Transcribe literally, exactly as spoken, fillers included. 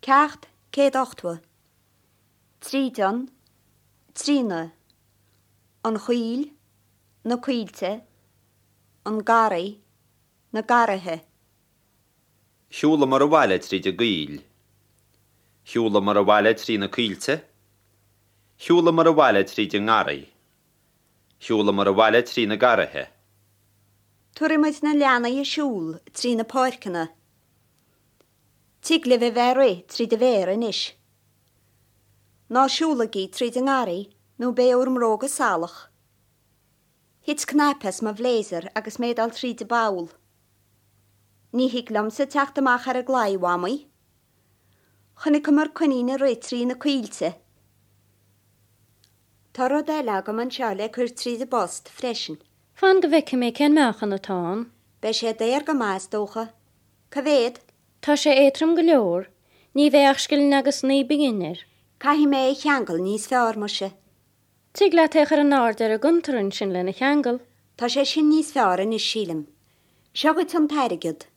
Ceacht céad ochtwa. Trídan, trína. An chuil, na cuilte. An garaí, na garathe. Siúla mar a bhaile trí de gaoil. Siúla mar a bhaile trí na cuilte. Siúla mar a bhaile trí de ngaraí. Siúla mar a bhaile trí na garathe. Tuairimid na leanna i siúl trí na páircina. Tigla bheith bheiré trí de bhéir inis. Ná siúlagaí trí de ngaraí nó bé orm róga salach. Hits knapes ma bléiser agus médal trí de baul. Ní higlam sa teach amach ar a glai wamai. Chynnig cymar cwnín ar trí na cuilte. Taro del agam an siale cwr trí de bost, fresin. Fan gyfeic mé cen meach an y tôn. Be sé deir gymas docha. Cyfed? Ta sé eitrum gylior. Ní feach sgilin agus ní beginner. Cahi me eich angel nís fear moshe. Tigla teach ar an ard ar a guntarin sin lena cheangel. Ta sé sin nís fear yn is sílim. Siogwyd an tairigiad.